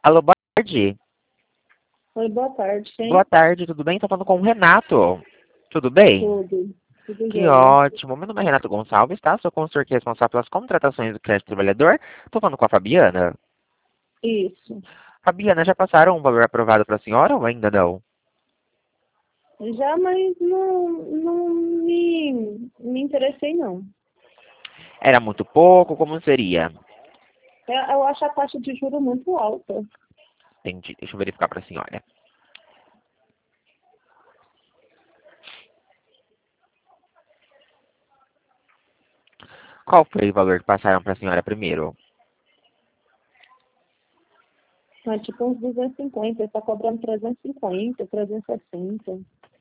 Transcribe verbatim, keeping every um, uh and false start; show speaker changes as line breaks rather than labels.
Alô, boa tarde.
Oi, boa tarde, quem?
Boa tarde, tudo bem? Tô falando com o Renato. Tudo bem?
Tudo. Tudo
Que
jóia.
ótimo. Meu nome é Renato Gonçalves, tá? Sou consultor aqui responsável pelas contratações do crédito trabalhador. Tô falando com a Fabiana.
Isso.
Fabiana, já passaram um valor aprovado para a senhora ou ainda não?
Já, mas não, não me, me interessei, não.
Era muito pouco? Como seria?
Eu, eu acho a taxa de juros muito alta.
Entendi. Deixa eu verificar para a senhora. Qual foi o valor que passaram para a senhora primeiro?
É tipo uns duzentos e cinquenta, está cobrando trezentos e cinquenta, trezentos e sessenta.